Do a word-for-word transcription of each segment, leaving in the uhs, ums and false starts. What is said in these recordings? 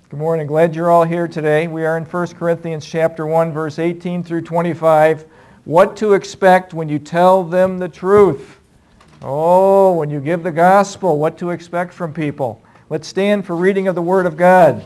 Good morning. Glad you're all here today. We are in First Corinthians chapter one, verse eighteen through twenty-five. What to expect when you tell them the truth. Oh, when you give the gospel, what to expect from people. Let's stand for reading of the Word of God.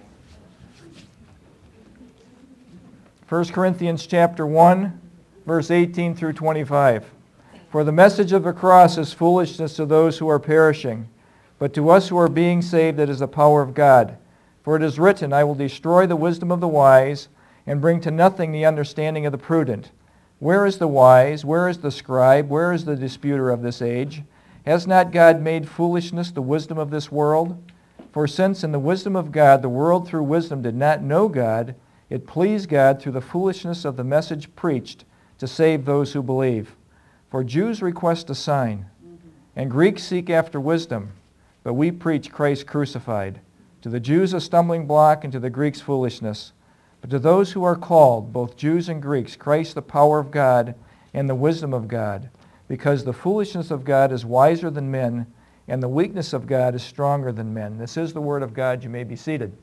First Corinthians chapter one, verse eighteen through twenty-five. For the message of the cross is foolishness to those who are perishing, but to us who are being saved it is the power of God. For it is written, I will destroy the wisdom of the wise, and bring to nothing the understanding of the prudent. Where is the wise? Where is the scribe? Where is the disputer of this age? Has not God made foolishness the wisdom of this world? For since in the wisdom of God the world through wisdom did not know God, it pleased God through the foolishness of the message preached to save those who believe. For Jews request a sign, and Greeks seek after wisdom, but we preach Christ crucified. To the Jews a stumbling block, and to the Greeks foolishness. But to those who are called, both Jews and Greeks, Christ the power of God and the wisdom of God. Because the foolishness of God is wiser than men, and the weakness of God is stronger than men. This is the word of God. You may be seated.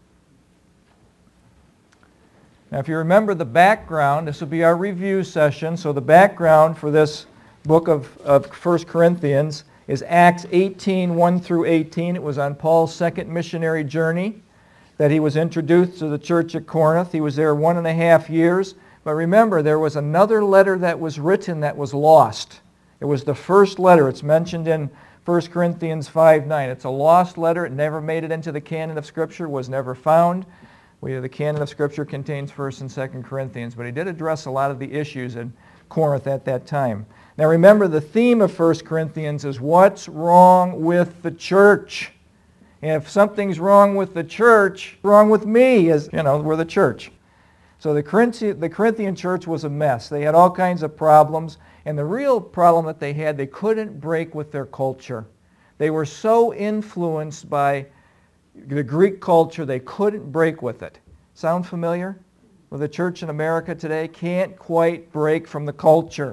Now if you remember the background, this will be our review session. So the background for this book of, of First Corinthians is Acts eighteen, one through eighteen. It was on Paul's second missionary journey that he was introduced to the church at Corinth. He was there one and a half years. But remember, there was another letter that was written that was lost. It was the first letter. It's mentioned in First Corinthians five nine. It's a lost letter. It never made it into the canon of Scripture, was never found. We, the canon of Scripture contains First and Second Corinthians, but he did address a lot of the issues in Corinth at that time. Now remember, the theme of First Corinthians is what's wrong with the church. And if something's wrong with the church, wrong with me, as you know, we're the church. So the Corinthian, the Corinthian church was a mess. They had all kinds of problems, and the real problem that they had, they couldn't break with their culture. They were so influenced by the Greek culture, they couldn't break with it. Sound familiar? Well, the church in America today can't quite break from the culture.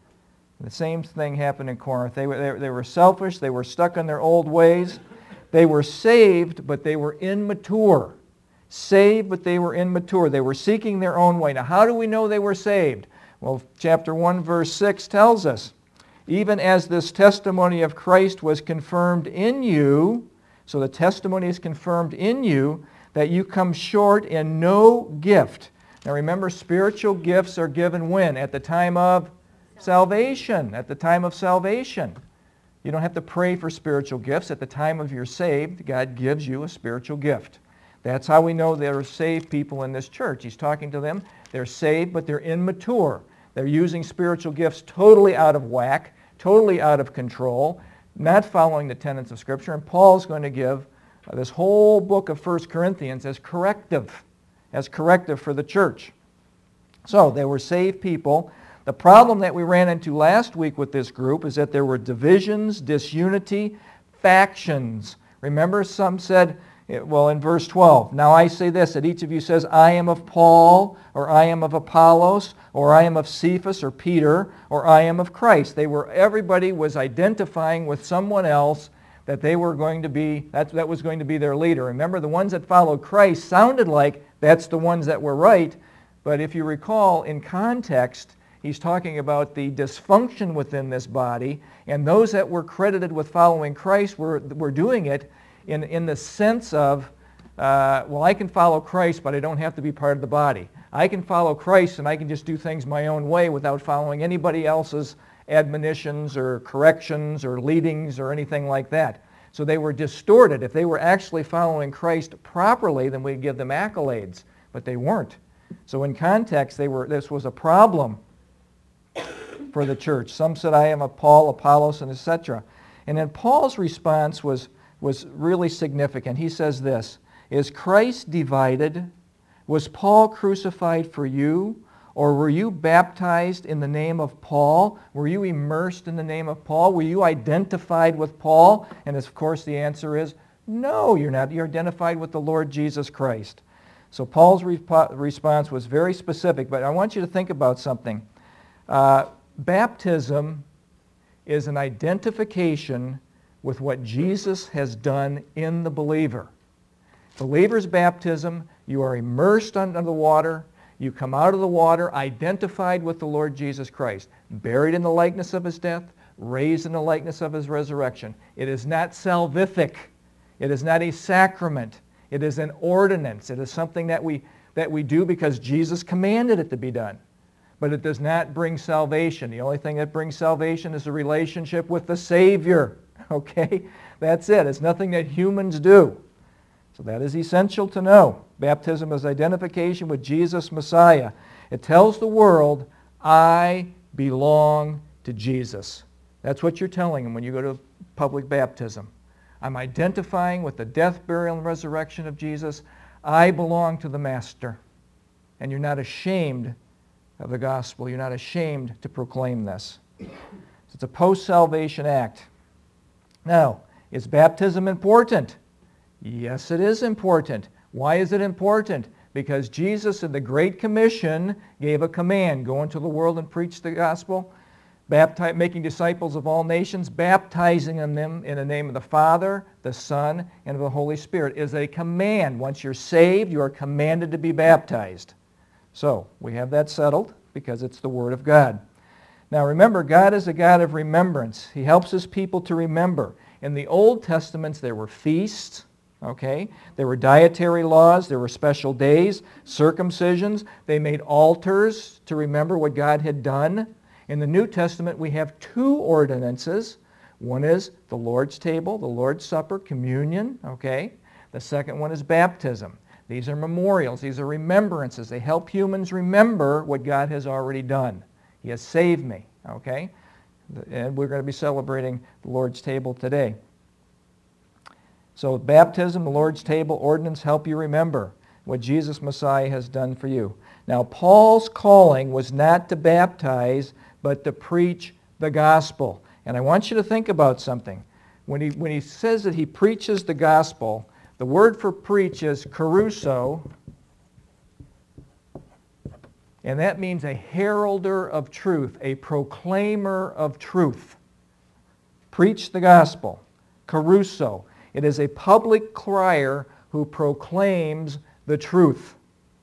The same thing happened in Corinth. They were, they, they were selfish. They were stuck in their old ways. They were saved, but they were immature. Saved, but they were immature. They were seeking their own way. Now, how do we know they were saved? Well, chapter one, verse six tells us, even as this testimony of Christ was confirmed in you, so the testimony is confirmed in you, that you come short in no gift. Now remember, spiritual gifts are given when? At the time of salvation. At the time of salvation. You don't have to pray for spiritual gifts. At the time of you're saved, God gives you a spiritual gift. That's how we know there are saved people in this church. He's talking to them. They're saved, but they're immature. They're using spiritual gifts totally out of whack, totally out of control, not following the tenets of Scripture. And Paul's going to give uh, this whole book of First Corinthians as corrective, as corrective for the church. So they were saved people. The problem that we ran into last week with this group is that there were divisions, disunity, factions. Remember, some said, well, in verse twelve, now I say this, that each of you says, I am of Paul, or I am of Apollos, or I am of Cephas, or Peter, or I am of Christ. They were, everybody was identifying with someone else that they were going to be, that, that was going to be their leader. Remember, the ones that followed Christ sounded like that's the ones that were right, but if you recall, in context, he's talking about the dysfunction within this body, and those that were credited with following Christ were, were doing it in, in the sense of, uh, well, I can follow Christ, but I don't have to be part of the body. I can follow Christ, and I can just do things my own way without following anybody else's admonitions or corrections or leadings or anything like that. So they were distorted. If they were actually following Christ properly, then we'd give them accolades, but they weren't. So in context, they were, this was a problem for the church. Some said, I am of Paul, Apollos, and et cetera. And then Paul's response was, was really significant. He says this, is Christ divided? Was Paul crucified for you? Or were you baptized in the name of Paul? Were you immersed in the name of Paul? Were you identified with Paul? And of course the answer is, no, you're not. You're identified with the Lord Jesus Christ. So Paul's re- response was very specific, but I want you to think about something. Uh, baptism is an identification with what Jesus has done in the believer. Believer's baptism, you are immersed under the water. You come out of the water identified with the Lord Jesus Christ, buried in the likeness of his death, raised in the likeness of his resurrection. It is not salvific. It is not a sacrament. It is an ordinance. It is something that we, that we do because Jesus commanded it to be done. But it does not bring salvation. The only thing that brings salvation is a relationship with the Savior. Okay? That's it. It's nothing that humans do. So that is essential to know. Baptism is identification with Jesus Messiah. It tells the world, I belong to Jesus. That's what you're telling them when you go to public baptism. I'm identifying with the death, burial, and resurrection of Jesus. I belong to the Master. And you're not ashamed of the gospel. You're not ashamed to proclaim this. So it's a post-salvation act. Now, is baptism important? Yes, it is important. Why is it important? Because Jesus in the Great Commission gave a command, go into the world and preach the gospel, baptize, making disciples of all nations, baptizing them in the name of the Father, the Son, and of the Holy Spirit. It is a command. Once you're saved, you are commanded to be baptized. So, we have that settled because it's the Word of God. Now remember, God is a God of remembrance. He helps His people to remember. In the Old Testaments, there were feasts. Okay? There were dietary laws, there were special days, circumcisions. They made altars to remember what God had done. In the New Testament, we have two ordinances. One is the Lord's table, the Lord's Supper, communion. Okay? The second one is baptism. These are memorials. These are remembrances. They help humans remember what God has already done. He has saved me. Okay? And we're going to be celebrating the Lord's table today. So baptism, the Lord's table, ordinance help you remember what Jesus Messiah has done for you. Now Paul's calling was not to baptize, but to preach the gospel. And I want you to think about something. When he, when he says that he preaches the gospel, the word for preach is kerusso, and that means a heralder of truth, a proclaimer of truth. Preach the gospel, kerusso. It is a public crier who proclaims the truth.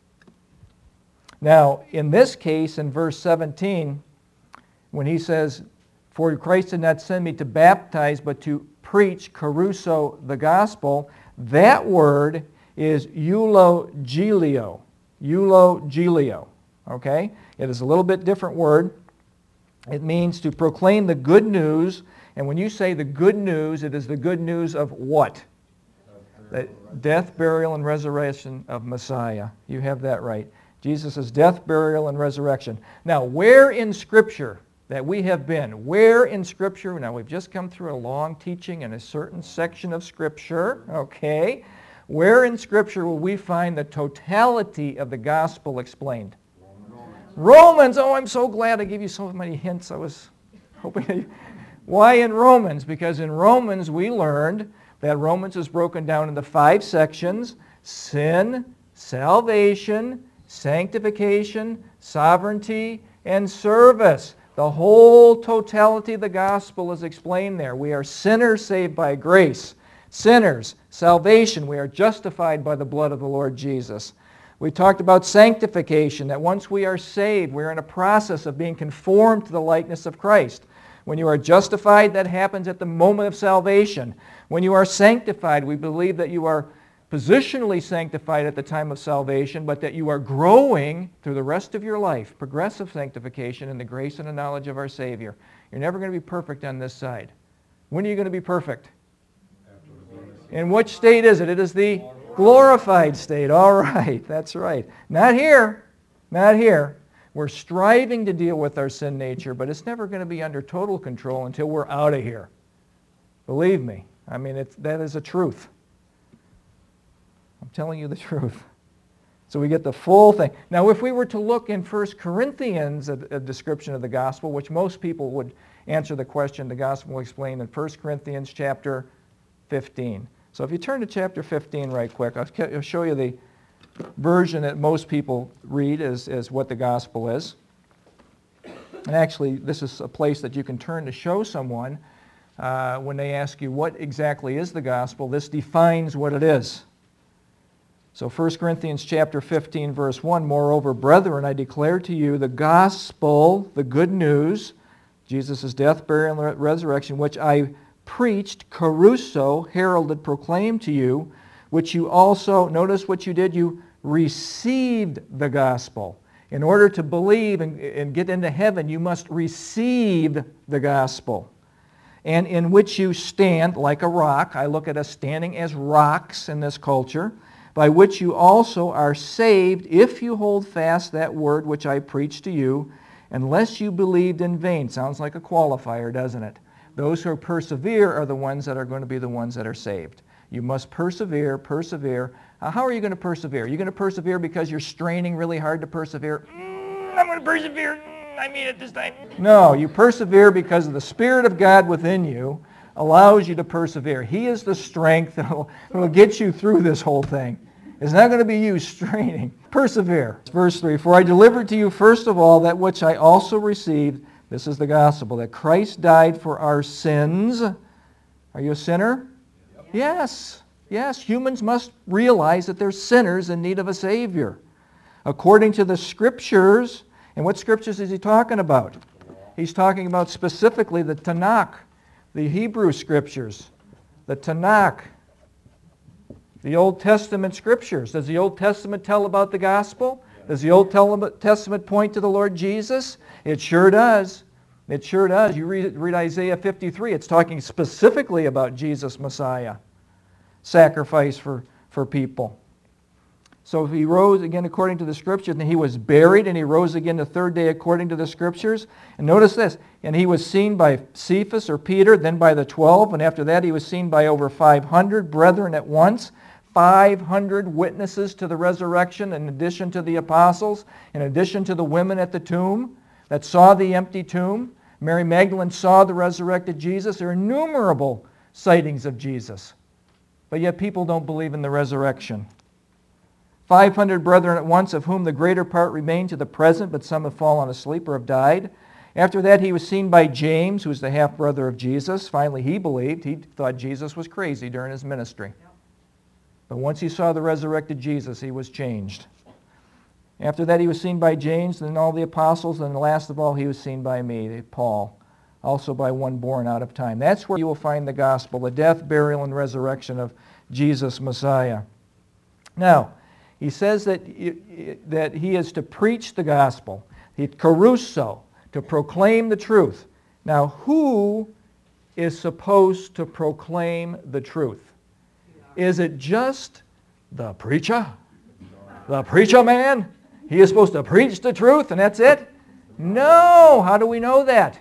Now, in this case, in verse seventeen, when he says, for Christ did not send me to baptize, but to preach, kerusso, the gospel, that word is eulogilio. Eulogilio. Okay? It is a little bit different word. It means to proclaim the good news. And when you say the good news, it is the good news of what? The death, burial, and resurrection of Messiah. You have that right. Jesus' death, burial, and resurrection. Now, where in Scripture that we have been, where in Scripture, now we've just come through a long teaching in a certain section of Scripture, okay? Where in Scripture will we find the totality of the gospel explained? Romans. Romans! Oh, I'm so glad I gave you so many hints. I was hoping that you... Why in Romans? Because in Romans we learned that Romans is broken down into five sections: sin, salvation, sanctification, sovereignty, and service. The whole totality of the gospel is explained there. We are sinners saved by grace. Sinners, salvation, we are justified by the blood of the Lord Jesus. We talked about sanctification, that once we are saved, we're in a process of being conformed to the likeness of Christ. When you are justified, that happens at the moment of salvation. When you are sanctified, we believe that you are positionally sanctified at the time of salvation, but that you are growing through the rest of your life, progressive sanctification in the grace and the knowledge of our Savior. You're never going to be perfect on this side. When are you going to be perfect? In which state is it? It is the glorified state. All right, that's right. Not here. Not here. We're striving to deal with our sin nature, but it's never going to be under total control until we're out of here. Believe me. I mean, it's, that is a truth. I'm telling you the truth. So we get the full thing. Now, if we were to look in First Corinthians, a, a description of the gospel, which most people would answer the question, the gospel explained in First Corinthians chapter fifteen. So if you turn to chapter fifteen right quick, I'll show you the version that most people read as, as what the gospel is. And actually, this is a place that you can turn to show someone uh, when they ask you what exactly is the gospel. This defines what it is. So First Corinthians chapter fifteen, verse one, moreover, brethren, I declare to you the gospel, the good news, Jesus' death, burial, and resurrection, which I preached, caruso, heralded, proclaimed to you, which you also, notice what you did, you received the gospel. In order to believe and, and get into heaven, you must receive the gospel. And in which you stand like a rock. I look at us standing as rocks in this culture, by which you also are saved if you hold fast that word which I preached to you, unless you believed in vain. Sounds like a qualifier, doesn't it? Those who persevere are the ones that are going to be the ones that are saved. You must persevere, persevere. Uh, how are you going to persevere? You're going to persevere because you're straining really hard to persevere? Mm, I'm going to persevere. Mm, I mean it this time. No, you persevere because of the Spirit of God within you allows you to persevere. He is the strength that will, that will get you through this whole thing. It's not going to be you straining. Persevere. Verse three, for I delivered to you first of all that which I also received. This is the gospel, that Christ died for our sins. Are you a sinner? Yep. Yes. Yes, humans must realize that they're sinners in need of a Savior. According to the Scriptures, and what Scriptures is he talking about? He's talking about specifically the Tanakh, the Hebrew Scriptures, the Tanakh, the Old Testament Scriptures. Does the Old Testament tell about the gospel? Does the Old Testament point to the Lord Jesus? It sure does. It sure does. You read, read Isaiah fifty-three. It's talking specifically about Jesus Messiah, sacrifice for, for people. So he rose again according to the Scriptures, and he was buried, and he rose again the third day according to the Scriptures. And notice this, and he was seen by Cephas or Peter, then by the twelve, and after that he was seen by over five hundred brethren at once. five hundred witnesses to the resurrection in addition to the apostles, in addition to the women at the tomb that saw the empty tomb. Mary Magdalene saw the resurrected Jesus. There are innumerable sightings of Jesus. But yet people don't believe in the resurrection. five hundred brethren at once, of whom the greater part remain to the present, but some have fallen asleep or have died. After that he was seen by James, who was the half-brother of Jesus. Finally he believed. He thought Jesus was crazy during his ministry. But once he saw the resurrected Jesus, he was changed. After that he was seen by James, then all the apostles, and last of all he was seen by me, Paul, also by one born out of time. That's where you will find the gospel, the death, burial, and resurrection of Jesus Messiah. Now, he says that, that he is to preach the gospel, he caruso, to proclaim the truth. Now, who is supposed to proclaim the truth? Is it just the preacher? The preacher man? He is supposed to preach the truth and that's it? No! How do we know that?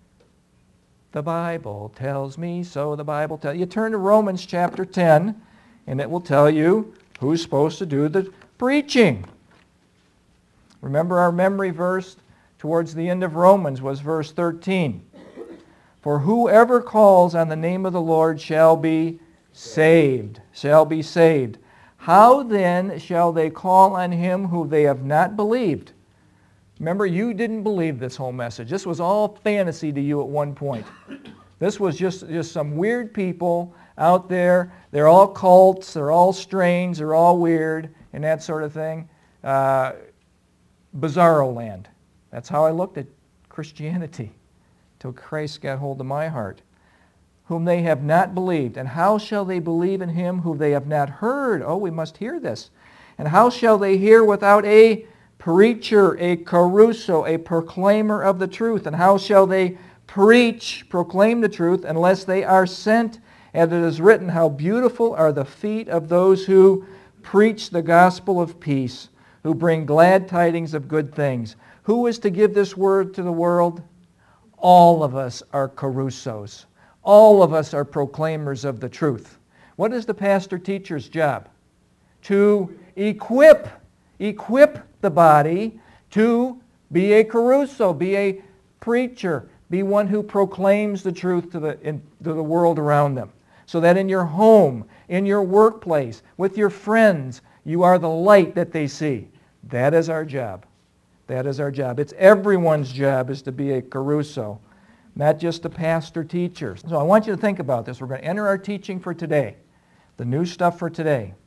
The Bible tells me so. The Bible tells you. Turn to Romans chapter ten and it will tell you who's supposed to do the preaching. Remember our memory verse towards the end of Romans was verse thirteen. For whoever calls on the name of the Lord shall be saved, shall be saved. How then shall they call on him who they have not believed? Remember, you didn't believe this whole message. This was all fantasy to you at one point. This was just, just some weird people out there. They're all cults, they're all strange, they're all weird, and that sort of thing. Uh, Bizarro land. That's how I looked at Christianity till Christ got hold of my heart. Whom they have not believed. And how shall they believe in him whom they have not heard? Oh, we must hear this. And how shall they hear without a preacher, a caruso, a proclaimer of the truth? And how shall they preach, proclaim the truth, unless they are sent? And it is written, how beautiful are the feet of those who preach the gospel of peace, who bring glad tidings of good things. Who is to give this word to the world? All of us are carusos. All of us are proclaimers of the truth. What is the pastor-teacher's job? To equip, equip the body to be a caruso, be a preacher, be one who proclaims the truth to the, in, to the world around them. So that in your home, in your workplace, with your friends, you are the light that they see. That is our job. That is our job. It's everyone's job is to be a caruso. Not just the pastor teachers. So I want you to think about this. We're going to enter our teaching for today, the new stuff for today.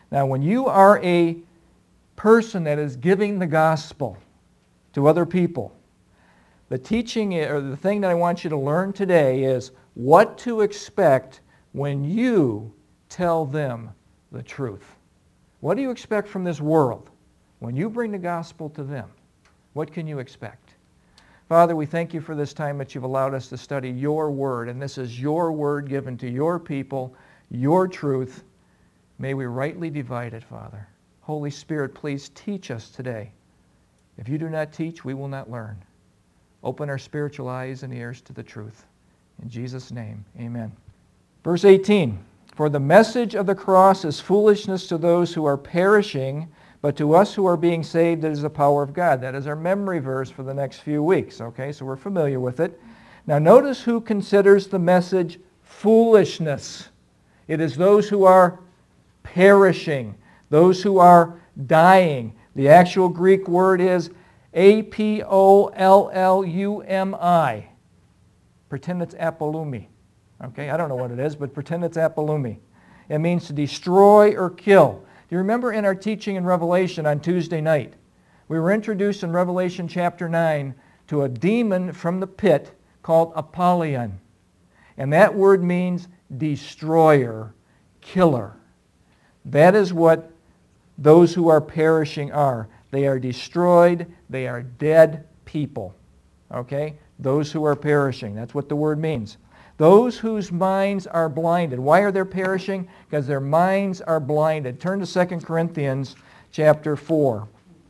Now, when you are a person that is giving the gospel to other people, the teaching or the thing that I want you to learn today is what to expect when you tell them the truth. What do you expect from this world? When you bring the gospel to them, what can you expect? Father, we thank you for this time that you've allowed us to study your word, and this is your word given to your people, your truth. May we rightly divide it, Father. Holy Spirit, please teach us today. If you do not teach, we will not learn. Open our spiritual eyes and ears to the truth. In Jesus' name, amen. Verse eighteen, for the message of the cross is foolishness to those who are perishing, but to us who are being saved, it is the power of God. That is our memory verse for the next few weeks, okay? So we're familiar with it. Now notice who considers the message foolishness. It is those who are perishing, those who are dying. The actual Greek word is A P O L L U M I. Pretend it's apolumi. Okay, I don't know what it is, but pretend it's apolumi. It means to destroy or kill. Do you remember in our teaching in Revelation on Tuesday night, we were introduced in Revelation chapter nine to a demon from the pit called Apollyon. And that word means destroyer, killer. That is what those who are perishing are. They are destroyed. They are dead people. Okay? Those who are perishing. That's what the word means. Those whose minds are blinded. Why are they perishing? Because their minds are blinded. Turn to Second Corinthians chapter four.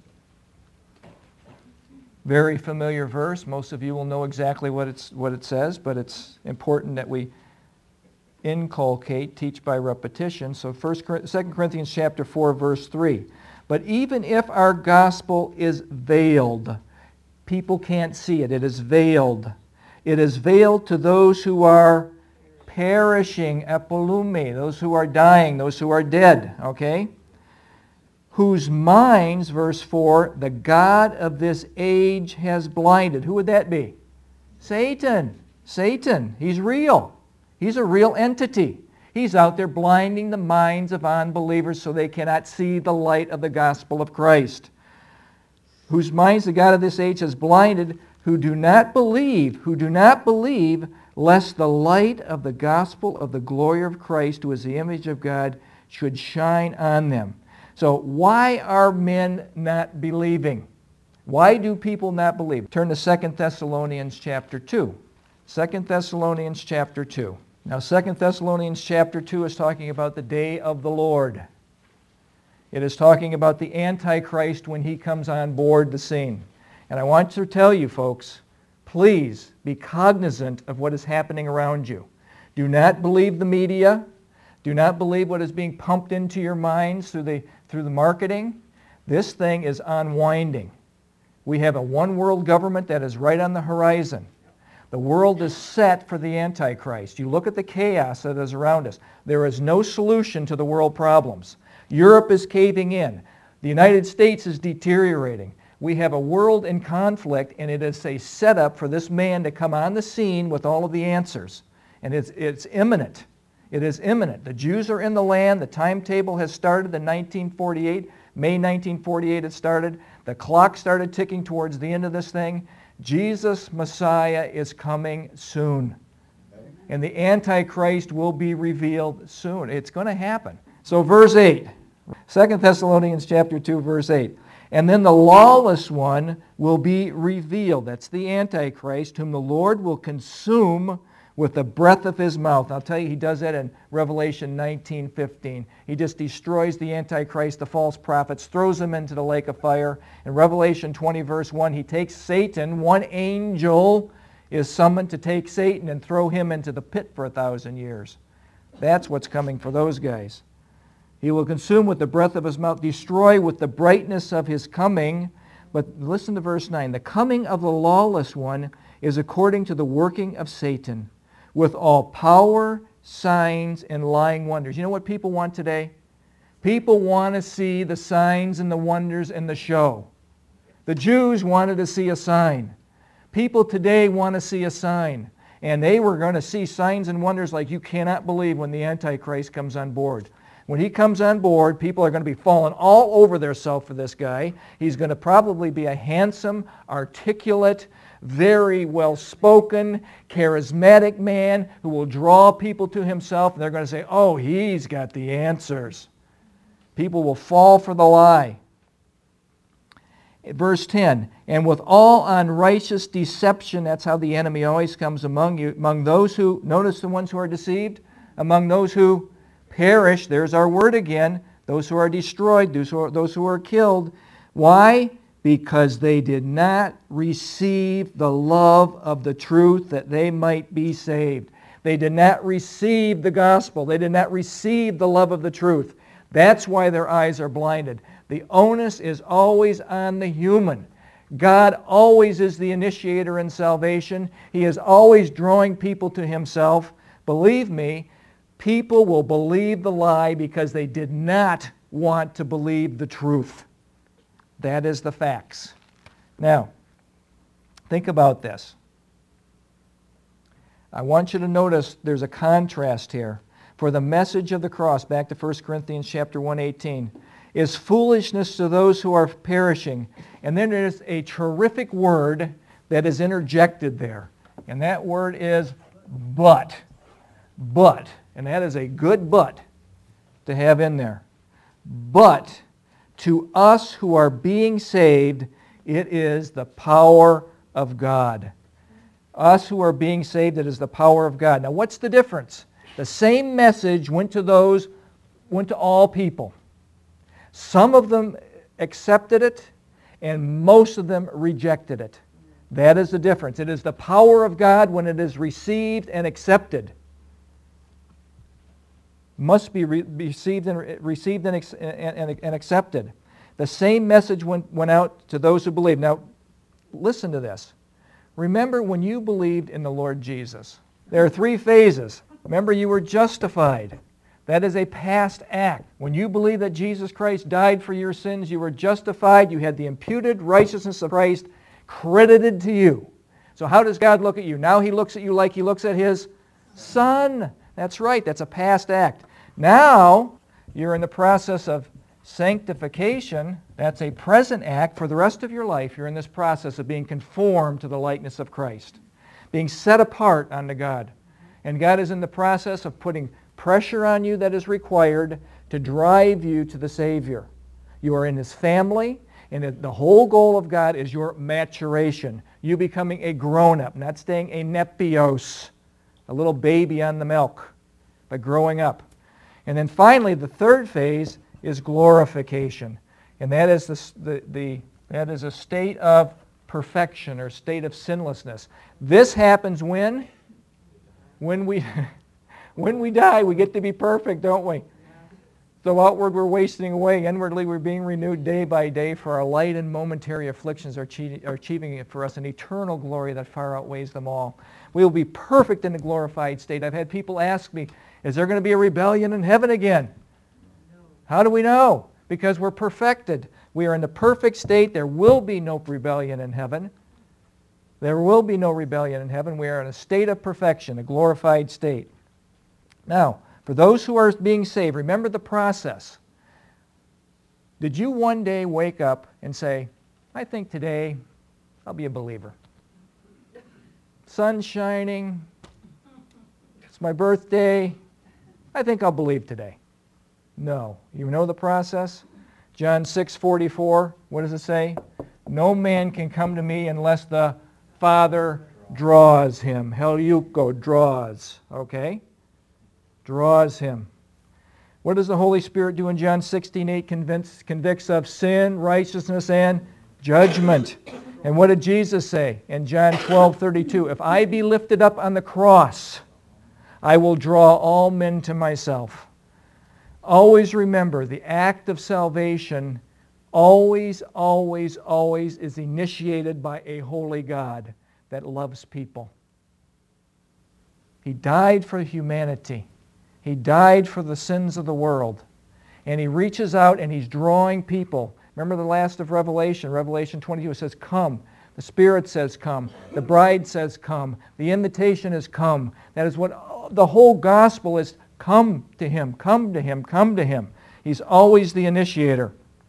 Very familiar verse. Most of you will know exactly what, it's, what it says, but it's important that we inculcate, teach by repetition. So Second Corinthians chapter four, verse three. But even if our gospel is veiled, people can't see it. It is veiled. It is veiled to those who are perishing, epolumi, those who are dying, those who are dead, okay? Whose minds, verse four, the God of this age has blinded. Who would that be? Satan. Satan. He's real. He's a real entity. He's out there blinding the minds of unbelievers so they cannot see the light of the gospel of Christ. Whose minds the God of this age has blinded, who do not believe, who do not believe, lest the light of the gospel of the glory of Christ, who is the image of God, should shine on them. So why are men not believing? Why do people not believe? Turn to Second Thessalonians chapter two. Second Thessalonians chapter two. Now Second Thessalonians chapter two is talking about the day of the Lord. It is talking about the Antichrist when he comes on board the scene. And I want to tell you, folks, please be cognizant of what is happening around you. Do not believe the media. Do not believe what is being pumped into your minds through the, through the marketing. This thing is unwinding. We have a one-world government that is right on the horizon. The world is set for the Antichrist. You look at the chaos that is around us. There is no solution to the world problems. Europe is caving in. The United States is deteriorating. We have a world in conflict, and it is a setup for this man to come on the scene with all of the answers. And it's, it's imminent. It is imminent. The Jews are in the land. The timetable has started in nineteen forty-eight. May nineteen forty-eight it started. The clock started ticking towards the end of this thing. Jesus, Messiah, is coming soon. And the Antichrist will be revealed soon. It's going to happen. So verse eight. Second Thessalonians chapter two, verse eight. And then the lawless one will be revealed. That's the Antichrist, whom the Lord will consume with the breath of his mouth. I'll tell you, he does that in Revelation nineteen fifteen. He just destroys the Antichrist, the false prophets, throws them into the lake of fire. In Revelation twenty, verse one, he takes Satan. One angel is summoned to take Satan and throw him into the pit for a thousand years. That's what's coming for those guys. He will consume with the breath of his mouth, destroy with the brightness of his coming. But listen to verse nine. The coming of the lawless one is according to the working of Satan, with all power, signs, and lying wonders. You know what people want today? People want to see the signs and the wonders and the show. The Jews wanted to see a sign. People today want to see a sign. And they were going to see signs and wonders like you cannot believe when the Antichrist comes on board. When he comes on board, people are going to be falling all over themselves for this guy. He's going to probably be a handsome, articulate, very well-spoken, charismatic man who will draw people to himself. And they're going to say, oh, he's got the answers. People will fall for the lie. Verse ten, and with all unrighteous deception, that's how the enemy always comes among you, among those who, notice the ones who are deceived, among those who perish, there's our word again, those who are destroyed, those who are, those who are killed. Why? Because they did not receive the love of the truth that they might be saved. They did not receive the gospel. They did not receive the love of the truth. That's why their eyes are blinded. The onus is always on the human. God always is the initiator in salvation. He is always drawing people to himself. Believe me, people will believe the lie because they did not want to believe the truth. That is the facts. Now, think about this. I want you to notice there's a contrast here. For the message of the cross, back to First Corinthians chapter one eighteen, is foolishness to those who are perishing. And then there's a terrific word that is interjected there. And that word is but. But. And that is a good but to have in there. But to us who are being saved, it is the power of God. Us who are being saved, it is the power of God. Now what's the difference? The same message went to those, went to all people. Some of them accepted it, and most of them rejected it. That is the difference. It is the power of God when it is received and accepted. Must be re- received and received and, and, and accepted. The same message went, went out to those who believe. Now, listen to this. Remember when you believed in the Lord Jesus. There are three phases. Remember, you were justified. That is a past act. When you believe that Jesus Christ died for your sins, you were justified. You had the imputed righteousness of Christ credited to you. So how does God look at you? Now he looks at you like he looks at his Son. That's right. That's a past act. Now you're in the process of sanctification. That's a present act. For the rest of your life, you're in this process of being conformed to the likeness of Christ, being set apart unto God. And God is in the process of putting pressure on you that is required to drive you to the Savior. You are in his family, and the whole goal of God is your maturation. You becoming a grown-up, not staying a nepios, a little baby on the milk, but growing up. And then finally, the third phase is glorification. And that is, the, the, the, that is a state of perfection or state of sinlessness. This happens when? When we... When we die, we get to be perfect, don't we? Though outward we're wasting away, inwardly we're being renewed day by day, for our light and momentary afflictions are achieving for us an eternal glory that far outweighs them all. We will be perfect in the glorified state. I've had people ask me, is there going to be a rebellion in heaven again? How do we know? Because we're perfected. We are in the perfect state. There will be no rebellion in heaven. There will be no rebellion in heaven. We are in a state of perfection, a glorified state. Now, for those who are being saved, remember the process. Did you one day wake up and say, I think today I'll be a believer? Sun's shining. It's my birthday. I think I'll believe today. No. You know the process? John six forty-four, what does it say? No man can come to me unless the Father draws him. Heliuko, draws. Okay? Draws him. What does the Holy Spirit do in John sixteen eight? Convince, convicts of sin, righteousness, and judgment. And what did Jesus say in John twelve thirty-two? If I be lifted up on the cross, I will draw all men to myself. Always remember, the act of salvation always, always, always is initiated by a holy God that loves people. He died for humanity. He died for the sins of the world. And he reaches out and he's drawing people. Remember the last of Revelation, Revelation twenty-two, it says, come. The Spirit says, come. The bride says, come. The invitation is come. That is what the whole gospel is Come to Him, come to Him, come to Him. He's always the initiator,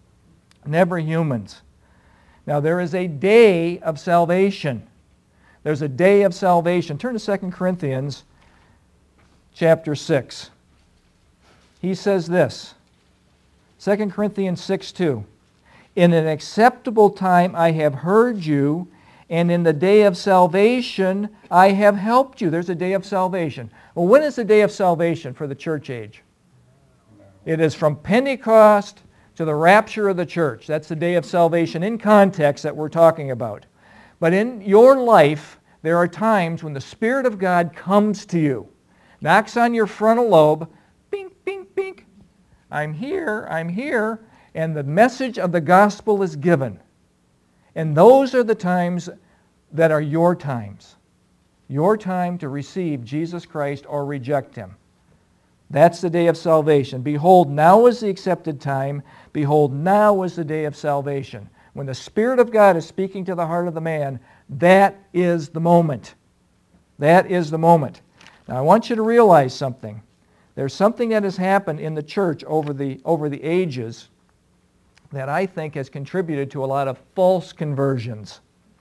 never humans. Now there is a day of salvation. There's a day of salvation. Turn to Second Corinthians chapter six. He says this, Second Corinthians six two, in an acceptable time I have heard you, and in the day of salvation I have helped you. There's a day of salvation. Well, when is the day of salvation for the church age? It is from Pentecost to the rapture of the church. That's the day of salvation in context that we're talking about. But in your life, there are times when the Spirit of God comes to you, knocks on your frontal lobe, bink, bink, bink. I'm here, I'm here, and the message of the gospel is given. And those are the times that are your times. Your time to receive Jesus Christ or reject Him. That's the day of salvation. Behold, now is the accepted time. Behold, now is the day of salvation. When the Spirit of God is speaking to the heart of the man, that is the moment. That is the moment. Now I want you to realize something. There's something that has happened in the church over the, over the ages that I think has contributed to a lot of false conversions.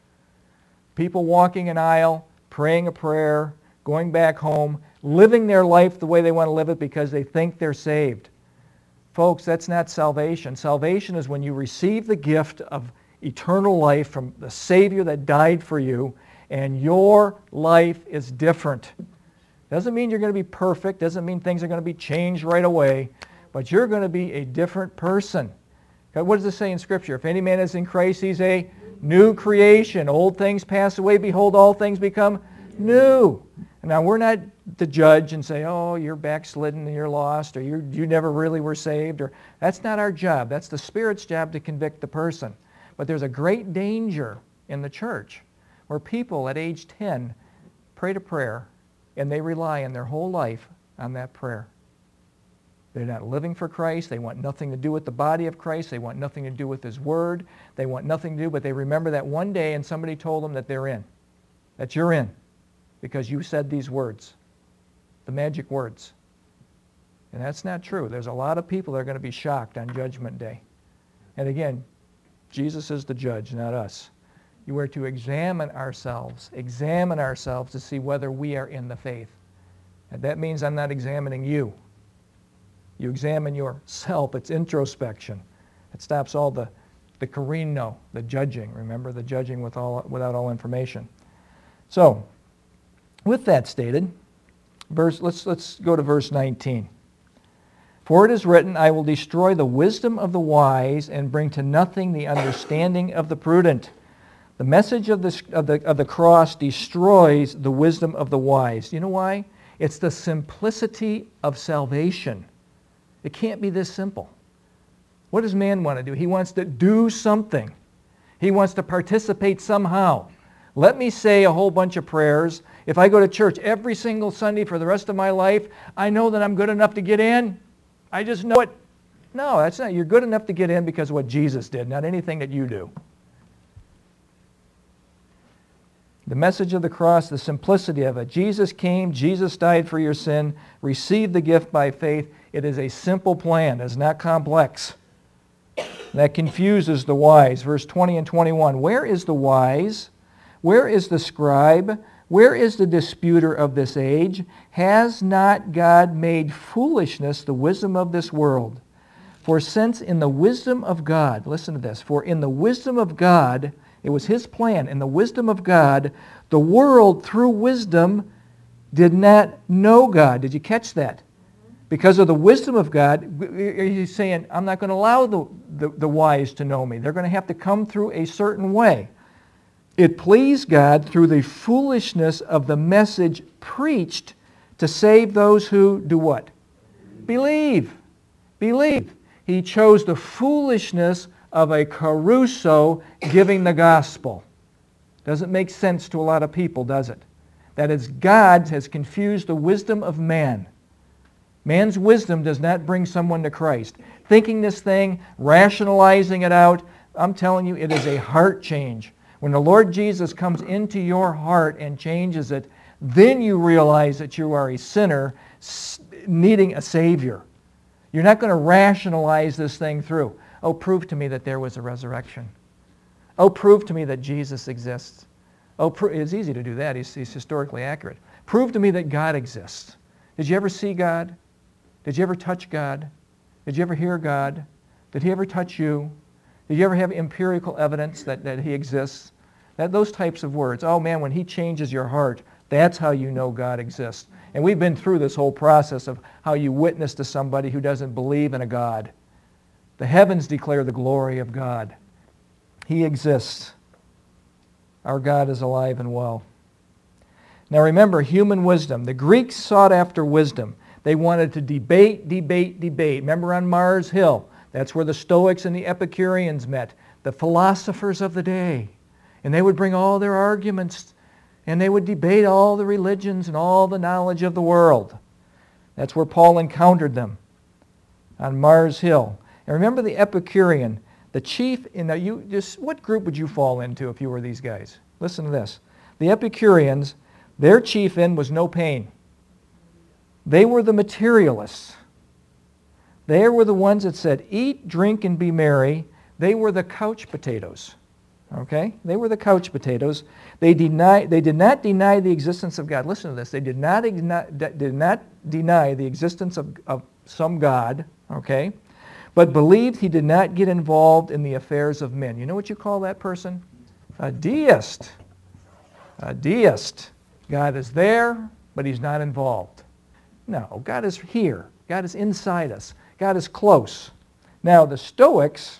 People walking an aisle, praying a prayer, going back home, living their life the way they want to live it because they think they're saved. Folks, that's not salvation. Salvation is when you receive the gift of eternal life from the Savior that died for you, and your life is different. Doesn't mean you're going to be perfect, doesn't mean things are going to be changed right away, but you're going to be a different person. What does it say in Scripture? If any man is in Christ, he's a new creation. Old things pass away, behold, all things become new. Now, we're not to judge and say, oh, you're backslidden and you're lost, or you you never really were saved. Or that's not our job. That's the Spirit's job to convict the person. But there's a great danger in the church where people at age ten pray a prayer and they rely on their whole life on that prayer. They're not living for Christ. They want nothing to do with the body of Christ. They want nothing to do with His Word. They want nothing to do, but they remember that one day and somebody told them that they're in, that you're in, because you said these words, the magic words. And that's not true. There's a lot of people that are going to be shocked on Judgment Day. And again, Jesus is the judge, not us. You are to examine ourselves, examine ourselves to see whether we are in the faith. And that means I'm not examining you. You examine yourself. It's introspection. It stops all the, the carino, the judging. Remember, the judging with all, without all information. So, with that stated, verse, let's, let's go to verse nineteen. For it is written, I will destroy the wisdom of the wise and bring to nothing the understanding of the prudent. The message of the, of the, of the cross destroys the wisdom of the wise. You know why? It's the simplicity of salvation. It can't be this simple. What does man want to do? He wants to do something. He wants to participate somehow. Let me say a whole bunch of prayers. If I go to church every single Sunday for the rest of my life, I know that I'm good enough to get in. I just know it. No, that's not. You're good enough to get in because of what Jesus did, not anything that you do. The message of the cross, the simplicity of it. Jesus came, Jesus died for your sin, receive the gift by faith. It is a simple plan. It's not complex. That confuses the wise. Verse twenty and twenty-one. Where is the wise? Where is the scribe? Where is the disputer of this age? Has not God made foolishness the wisdom of this world? For since in the wisdom of God, listen to this, for in the wisdom of God, it was His plan, in the wisdom of God, the world through wisdom did not know God. Did you catch that? Because of the wisdom of God, He's saying, I'm not going to allow the, the, the wise to know me. They're going to have to come through a certain way. It pleased God through the foolishness of the message preached to save those who do what? Believe. Believe. He chose the foolishness of a caruso giving the gospel. Doesn't make sense to a lot of people, does it? That is, God has confused the wisdom of man. Man's wisdom does not bring someone to Christ. Thinking this thing, rationalizing it out, I'm telling you, it is a heart change. When the Lord Jesus comes into your heart and changes it, then you realize that you are a sinner needing a Savior. You're not going to rationalize this thing through. Oh, prove to me that there was a resurrection. Oh, prove to me that Jesus exists. Oh, pro- it's easy to do that. He's, he's historically accurate. Prove to me that God exists. Did you ever see God? Did you ever touch God? Did you ever hear God? Did He ever touch you? Did you ever have empirical evidence that, that He exists? That, those types of words. Oh man, when He changes your heart, that's how you know God exists. And we've been through this whole process of how you witness to somebody who doesn't believe in a God. The heavens declare the glory of God. He exists. Our God is alive and well. Now remember, human wisdom. The Greeks sought after wisdom. They wanted to debate, debate, debate. Remember on Mars Hill, that's where the Stoics and the Epicureans met, the philosophers of the day. And they would bring all their arguments, and they would debate all the religions and all the knowledge of the world. That's where Paul encountered them, on Mars Hill. And remember the Epicurean, the chief, in the, you just, what group would you fall into if you were these guys? Listen to this. The Epicureans, their chief end was no pain. They were the materialists. They were the ones that said, eat, drink, and be merry. They were the couch potatoes. Okay? They were the couch potatoes. They, deny, they did not deny the existence of God. Listen to this. They did not, did not deny the existence of, of some God, okay, but believed He did not get involved in the affairs of men. You know what you call that person? A deist. A deist. God is there, but He's not involved. No, God is here. God is inside us. God is close. Now, the Stoics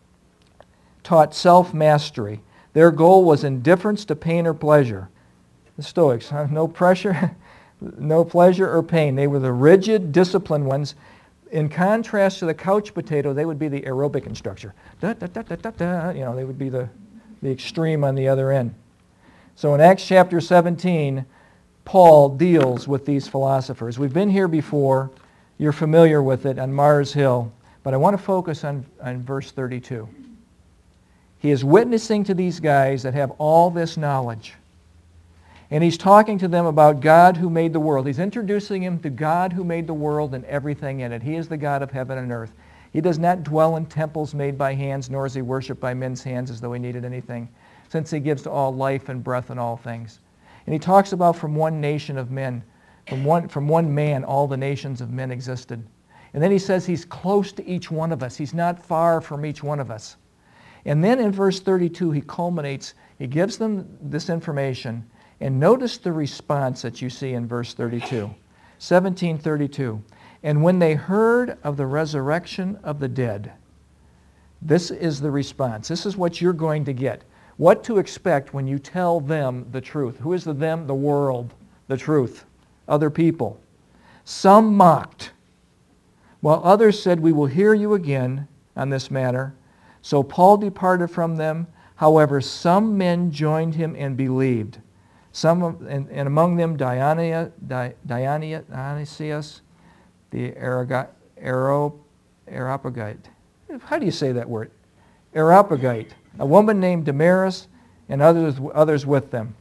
taught self-mastery. Their goal was indifference to pain or pleasure. The Stoics, huh? No pressure, no pleasure or pain. They were the rigid, disciplined ones. In contrast to the couch potato, they would be the aerobic instructor. Da, da, da, da, da, da. You know, they would be the, the extreme on the other end. So in Acts chapter seventeen, Paul deals with these philosophers. We've been here before. You're familiar with it on Mars Hill. But I want to focus on, on verse thirty-two. He is witnessing to these guys that have all this knowledge. And he's talking to them about God who made the world. He's introducing them to God who made the world and everything in it. He is the God of heaven and earth. He does not dwell in temples made by hands, nor is He worshipped by men's hands as though He needed anything, since He gives to all life and breath and all things. And he talks about from one nation of men, from one, from one man, all the nations of men existed. And then he says He's close to each one of us. He's not far from each one of us. And then in verse thirty-two, he culminates, he gives them this information, and notice the response that you see in verse thirty-two. seventeen thirty-two. And when they heard of the resurrection of the dead, this is the response. This is what you're going to get. What to expect when you tell them the truth. Who is the them? The world, the truth, other people. Some mocked, while others said, we will hear you again on this matter. So Paul departed from them. However, some men joined him and believed. Some of, and, and among them Diania, Di, Diania, Dionysius, the Areopagite. How do you say that word? Areopagite. A woman named Damaris, and others, others with them.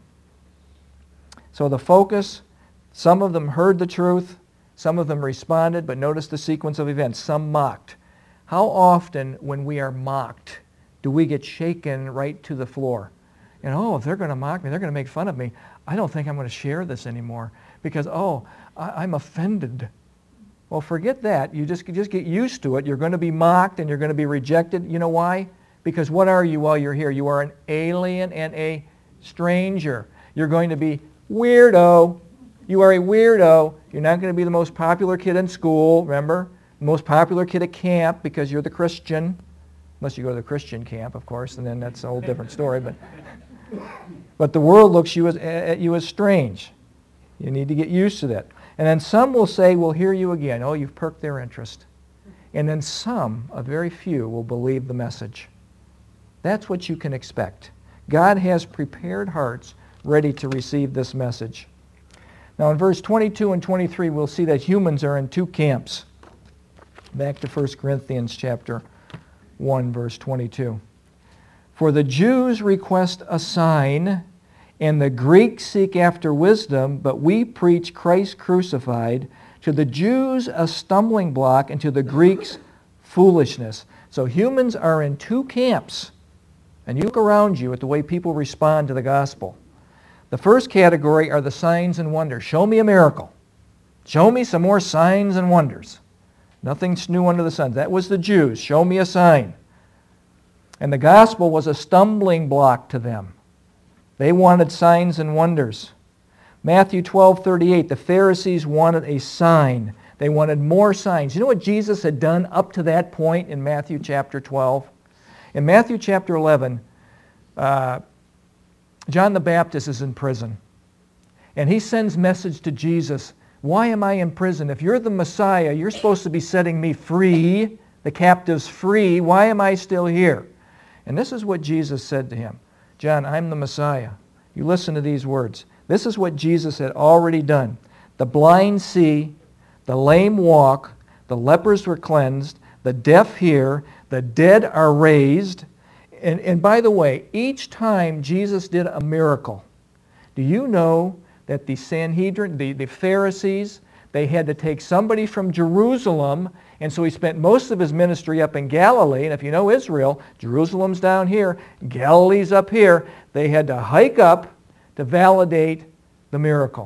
So the focus, some of them heard the truth, some of them responded, but notice the sequence of events. Some mocked. How often when we are mocked do we get shaken right to the floor? And oh, if they're going to mock me, they're going to make fun of me, I don't think I'm going to share this anymore because, oh, I, I'm offended. Well, forget that. You just, just get used to it. You're going to be mocked and you're going to be rejected. You know why? Because what are you while you're here? You are an alien and a stranger. You're going to be weirdo. You are a weirdo. You're not going to be the most popular kid in school, remember? The most popular kid at camp because you're the Christian. Unless you go to the Christian camp, of course, and then that's a whole different story. But, but the world looks you as, at you as strange. You need to get used to that. And then some will say, we'll hear you again. Oh, you've perked their interest. And then some, a very few, will believe the message. That's what you can expect. God has prepared hearts ready to receive this message. Now in verse twenty-two and twenty-three, we'll see that humans are in two camps. Back to First Corinthians chapter one, verse twenty-two. For the Jews request a sign, and the Greeks seek after wisdom, but we preach Christ crucified, To the Jews, a stumbling block, and to the Greeks, foolishness. So humans are in two camps. And you look around you at the way people respond to the gospel. The first category are the signs and wonders. Show me a miracle. Show me some more signs and wonders. Nothing's new under the sun. That was the Jews. Show me a sign. And the gospel was a stumbling block to them. They wanted signs and wonders. Matthew twelve thirty-eight, the Pharisees wanted a sign. They wanted more signs. You know what Jesus had done up to that point in Matthew chapter twelve? In Matthew chapter eleven, uh, John the Baptist is in prison. And he sends message to Jesus, why am I in prison? If you're the Messiah, you're supposed to be setting me free, the captives free. Why am I still here? And this is what Jesus said to him. John, I'm the Messiah. You listen to these words. This is what Jesus had already done. The blind see, the lame walk, the lepers were cleansed, the deaf hear, the dead are raised. And, and by the way, each time Jesus did a miracle, do you know that the Sanhedrin, the, the Pharisees, they had to take somebody from Jerusalem, and so he spent most of his ministry up in Galilee. And if you know Israel, Jerusalem's down here, Galilee's up here. They had to hike up to validate the miracle.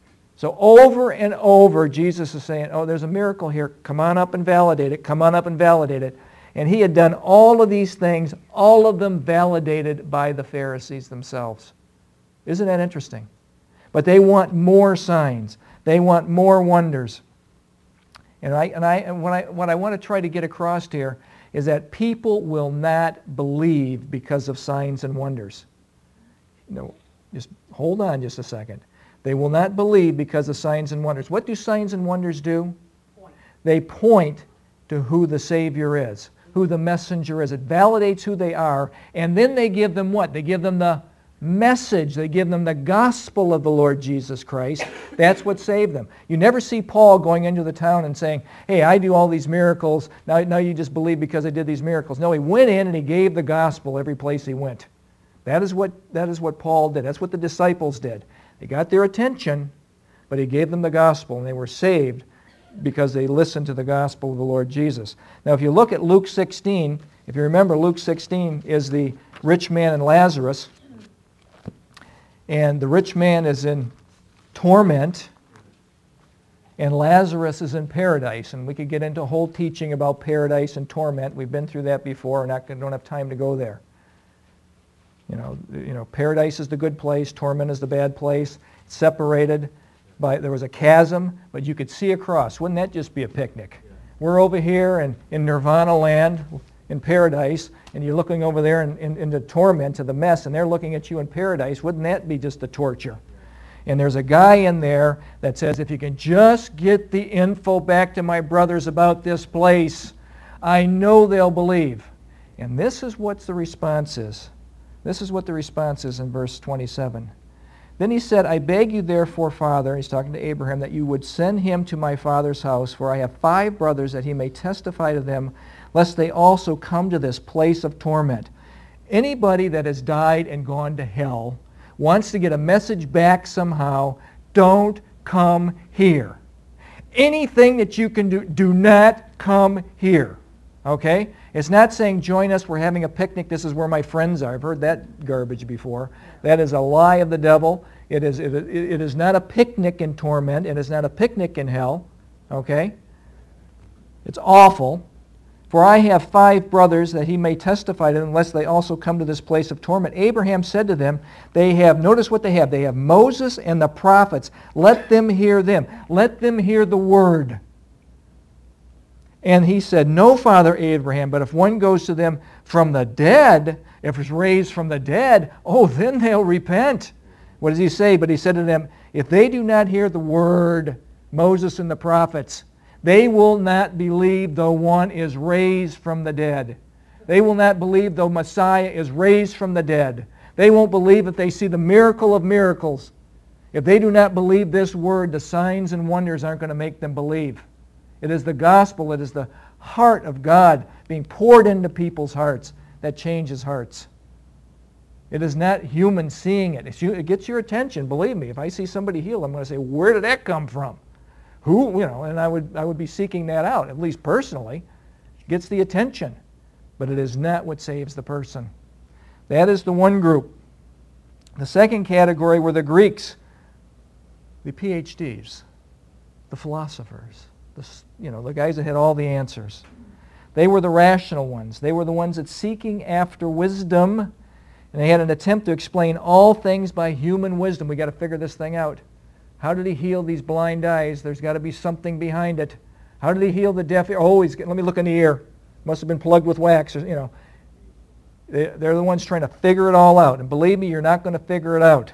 So over and over, Jesus is saying, oh, there's a miracle here. Come on up and validate it. Come on up and validate it. And he had done all of these things, all of them validated by the Pharisees themselves. Isn't that interesting? But they want more signs. They want more wonders. And, I, and, I, and what, I, what I want to try to get across here is that people will not believe because of signs and wonders. You know, just hold on just a second. They will not believe because of signs and wonders. What do signs and wonders do? Point. They point to who the Savior is, who the messenger is. It validates who they are, and then they give them what? They give them the message. They give them the gospel of the Lord Jesus Christ. That's what saved them. You never see Paul going into the town and saying, hey, I do all these miracles. Now, now you just believe because I did these miracles. No, he went in and he gave the gospel every place he went. That is what, that is what Paul did. That's what the disciples did. They got their attention, but he gave them the gospel, and they were saved because they listened to the gospel of the Lord Jesus. Now, if you look at Luke sixteen, if you remember, Luke sixteen is the rich man and Lazarus, and the rich man is in torment, and Lazarus is in paradise. And we could get into a whole teaching about paradise and torment. We've been through that before, and I don't have time to go there. You know, you know, paradise is the good place, torment is the bad place. Separated by, there was a chasm, but you could see across. Wouldn't that just be a picnic? Yeah. We're over here in, in Nirvana land, in paradise, and you're looking over there in, in, in the torment, to the mess, and they're looking at you in paradise. Wouldn't that be just a torture? Yeah. And there's a guy in there that says, if you can just get the info back to my brothers about this place, I know they'll believe. And this is what the response is. This is what the response is in verse twenty-seven. Then he said, I beg you therefore, Father, he's talking to Abraham, that you would send him to my father's house, for I have five brothers, that he may testify to them, lest they also come to this place of torment. Anybody that has died and gone to hell wants to get a message back somehow, don't come here. Anything that you can do, do not come here. Okay? It's not saying, join us, we're having a picnic, this is where my friends are. I've heard that garbage before. That is a lie of the devil. It is, it, it is not a picnic in torment. It is not a picnic in hell. Okay? It's awful. For I have five brothers, that he may testify to them, lest they also come to this place of torment. Abraham said to them, they have, notice what they have, they have Moses and the prophets. Let them hear them. Let them hear the word. And he said, no, Father Abraham, but if one goes to them from the dead, if it's raised from the dead, oh, then they'll repent. What does he say? But he said to them, if they do not hear the word, Moses and the prophets, they will not believe though one is raised from the dead. They will not believe though Messiah is raised from the dead. They won't believe if they see the miracle of miracles. If they do not believe this word, the signs and wonders aren't going to make them believe. It is the gospel, it is the heart of God being poured into people's hearts that changes hearts. It is not human seeing it. It's, it gets your attention, believe me. If I see somebody healed, I'm going to say, where did that come from? Who, you know, and I would, I would be seeking that out, at least personally. Gets the attention, but it is not what saves the person. That is the one group. The second category were the Greeks, the P H Ds, the philosophers, the, you know, the guys that had all the answers. They were the rational ones. They were the ones that seeking after wisdom, and they had an attempt to explain all things by human wisdom. We got to figure this thing out. How did he heal these blind eyes? There's got to be something behind it. How did he heal the deaf ear? Oh, he's, let me look in the ear. Must have been plugged with wax, or, you know. They, they're the ones trying to figure it all out. And believe me, you're not going to figure it out.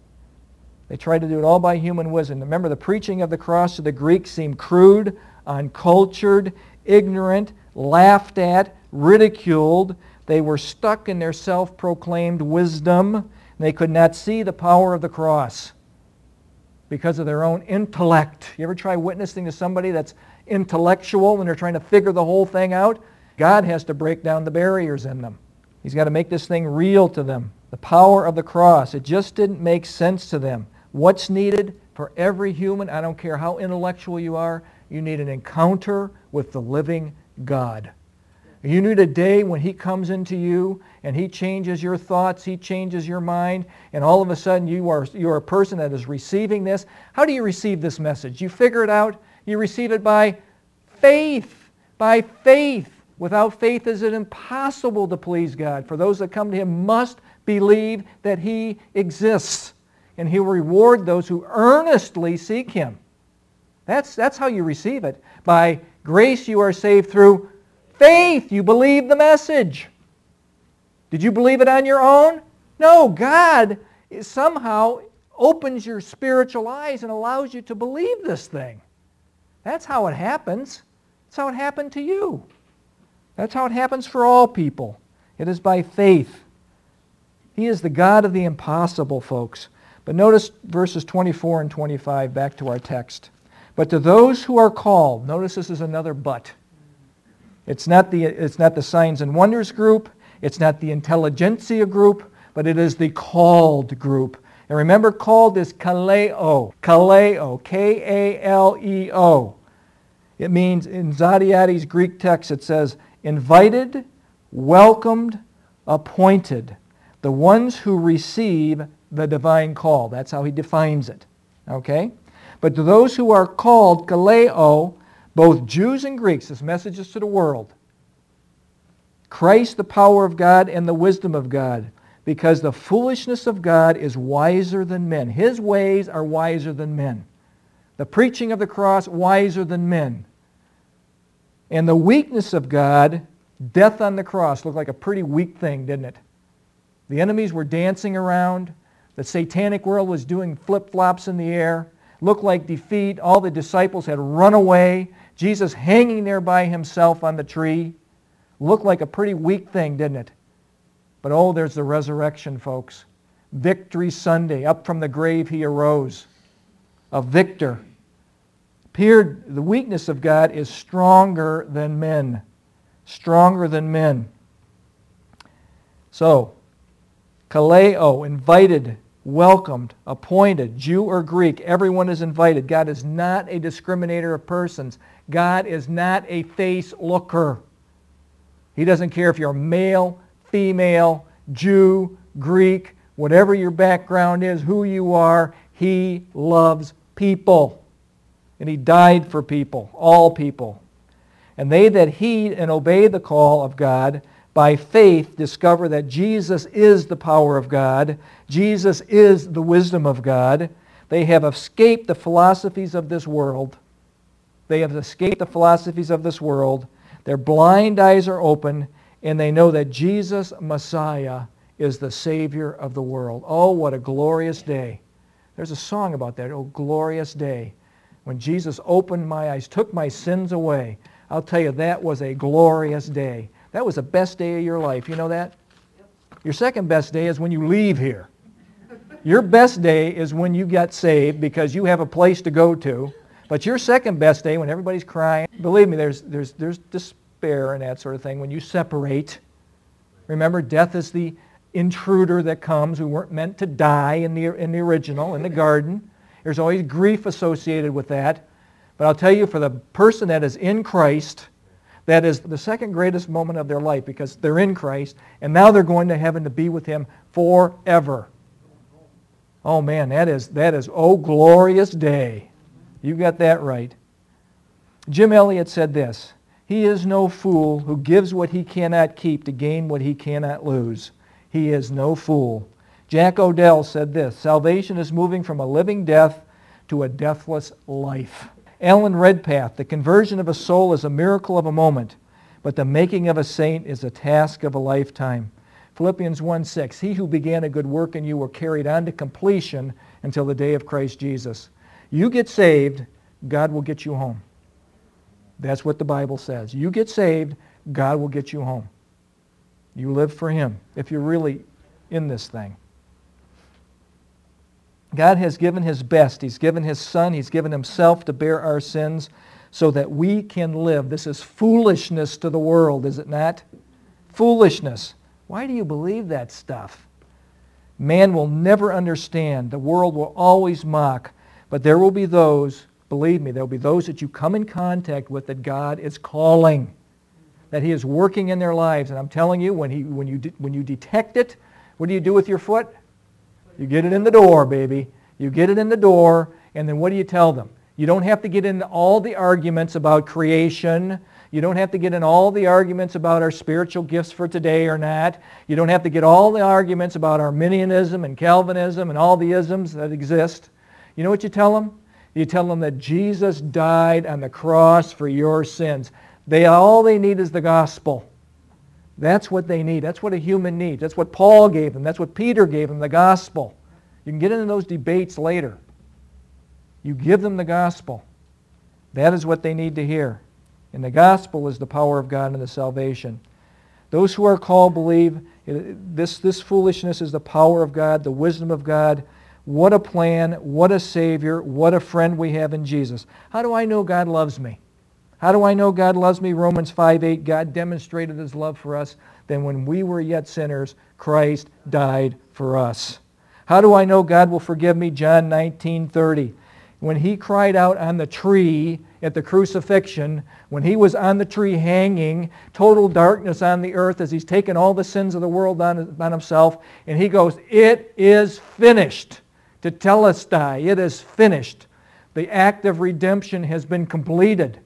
They tried to do it all by human wisdom. Remember, the preaching of the cross to the Greeks seemed crude, uncultured, ignorant, laughed at, ridiculed. They were stuck in their self-proclaimed wisdom, and they could not see the power of the cross because of their own intellect. You ever try witnessing to somebody that's intellectual when they're trying to figure the whole thing out? God has to break down the barriers in them. He's got to make this thing real to them. The power of the cross. It just didn't make sense to them. What's needed for every human, I don't care how intellectual you are, you need an encounter with the living God. You need a day when He comes into you and He changes your thoughts, He changes your mind, and all of a sudden you are, you are a person that is receiving this. How do you receive this message? You figure it out. You receive it by faith. By faith. Without faith is it impossible to please God. For those that come to Him must believe that He exists, and He will reward those who earnestly seek Him. That's, that's how you receive it. By grace you are saved through faith. You believe the message. Did you believe it on your own? No, God somehow opens your spiritual eyes and allows you to believe this thing. That's how it happens. That's how it happened to you. That's how it happens for all people. It is by faith. He is the God of the impossible, folks. But notice verses twenty-four and twenty-five, back to our text. But to those who are called, notice this is another but. It's not the, it's not the signs and wonders group. It's not the intelligentsia group, but it is the called group. And remember, called is kaleo. Kaleo. K A L E O. It means, in Zadiati's Greek text, it says, invited, welcomed, appointed. The ones who receive the divine call. That's how he defines it. Okay? But to those who are called, kaleo, both Jews and Greeks, this message is to the world. Christ, the power of God and the wisdom of God. Because the foolishness of God is wiser than men. His ways are wiser than men. The preaching of the cross, wiser than men. And the weakness of God, death on the cross, looked like a pretty weak thing, didn't it? The enemies were dancing around. The satanic world was doing flip-flops in the air. Looked like defeat. All the disciples had run away. Jesus hanging there by himself on the tree. Looked like a pretty weak thing, didn't it? But oh, there's the resurrection, folks. Victory Sunday. Up from the grave he arose. A victor. Appeared, the weakness of God is stronger than men. Stronger than men. So, kaleo, invited, welcomed, appointed, Jew or Greek, everyone is invited. God is not a discriminator of persons. God is not a face looker. He doesn't care if you're male, female, Jew, Greek, whatever your background is, who you are. He loves people. And he died for people, all people. And they that heed and obey the call of God by faith discover that Jesus is the power of God. Jesus is the wisdom of God. They have escaped the philosophies of this world. They have escaped the philosophies of this world. Their blind eyes are open, and they know that Jesus, Messiah, is the Savior of the world. Oh, what a glorious day. There's a song about that, oh, glorious day. When Jesus opened my eyes, took my sins away. I'll tell you, that was a glorious day. That was the best day of your life. You know that? Your second best day is when you leave here. Your best day is when you get saved because you have a place to go to. But your second best day, when everybody's crying, believe me, there's, there's, there's despair and that sort of thing when you separate. Remember, death is the intruder that comes who weren't meant to die in the, in the original, in the garden. There's always grief associated with that. But I'll tell you, for the person that is in Christ, that is the second greatest moment of their life because they're in Christ, and now they're going to heaven to be with Him forever. Oh man, that is, that is, oh glorious day. You got that right. Jim Elliot said this, "He is no fool who gives what he cannot keep to gain what he cannot lose. He is no fool." Jack Odell said this, "Salvation is moving from a living death to a deathless life." Alan Redpath, "The conversion of a soul is a miracle of a moment, but the making of a saint is a task of a lifetime." Philippians one six, "He who began a good work in you will carry it on to completion until the day of Christ Jesus." You get saved, God will get you home. That's what the Bible says. You get saved, God will get you home. You live for Him if you're really in this thing. God has given His best. He's given His Son. He's given Himself to bear our sins so that we can live. This is foolishness to the world, is it not? Foolishness. Why do you believe that stuff? Man will never understand. The world will always mock. But there will be those, believe me, there will be those that you come in contact with that God is calling, that He is working in their lives. And I'm telling you, when, he, when, you, de- when you detect it, what do you do with your foot? You get it in the door, baby. You get it in the door, and then what do you tell them? You don't have to get into all the arguments about creation. You don't have to get in all the arguments about our spiritual gifts for today or not. You don't have to get all the arguments about Arminianism and Calvinism and all the isms that exist. You know what you tell them? You tell them that Jesus died on the cross for your sins. They, all they need is the gospel. That's what they need. That's what a human needs. That's what Paul gave them. That's what Peter gave them, the gospel. You can get into those debates later. You give them the gospel. That is what they need to hear. And the gospel is the power of God and the salvation. Those who are called believe this, this foolishness is the power of God, the wisdom of God. What a plan, what a Savior, what a friend we have in Jesus. How do I know God loves me? How do I know God loves me? Romans five eight, God demonstrated His love for us. Then when we were yet sinners, Christ died for us. How do I know God will forgive me? John nineteen thirty. When He cried out on the tree at the crucifixion, when He was on the tree hanging, total darkness on the earth as He's taken all the sins of the world on, on Himself, and He goes, "It is finished." Tetelestai, it is finished. The act of redemption has been completed.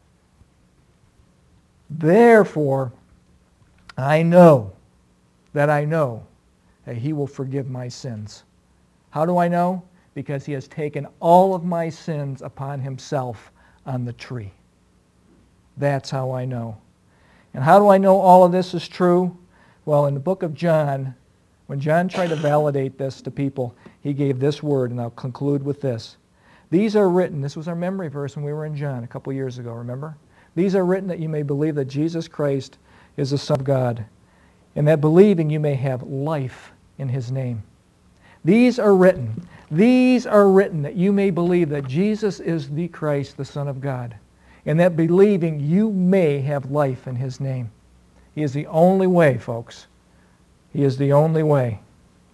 Therefore, I know that I know that He will forgive my sins. How do I know? Because He has taken all of my sins upon Himself on the tree. That's how I know. And how do I know all of this is true? Well, in the book of John, when John tried to validate this to people, he gave this word, and I'll conclude with this. These are written, this was our memory verse when we were in John a couple years ago, remember? These are written that you may believe that Jesus Christ is the Son of God, and that believing you may have life in His name. These are written, these are written that you may believe that Jesus is the Christ, the Son of God, and that believing you may have life in His name. He is the only way, folks. He is the only way.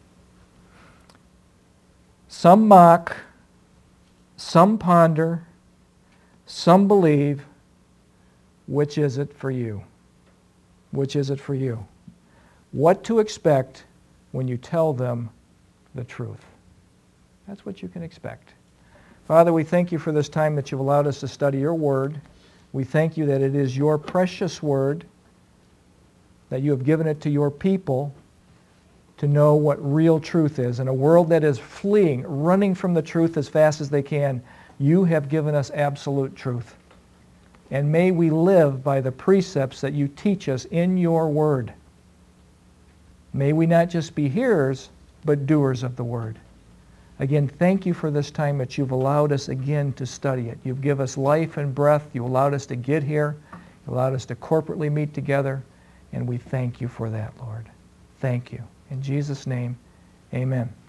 Some mock, some ponder, some believe. Which is it for you? Which is it for you? What to expect when you tell them the truth. That's what you can expect. Father, we thank You for this time that You've allowed us to study Your Word. We thank You that it is Your precious Word, that You have given it to Your people to know what real truth is. In a world that is fleeing, running from the truth as fast as they can, You have given us absolute truth. And may we live by the precepts that You teach us in Your Word. May we not just be hearers, but doers of the Word. Again, thank You for this time that You've allowed us again to study it. You've given us life and breath. You allowed us to get here. You allowed us to corporately meet together. And we thank You for that, Lord. Thank You. In Jesus' name, amen.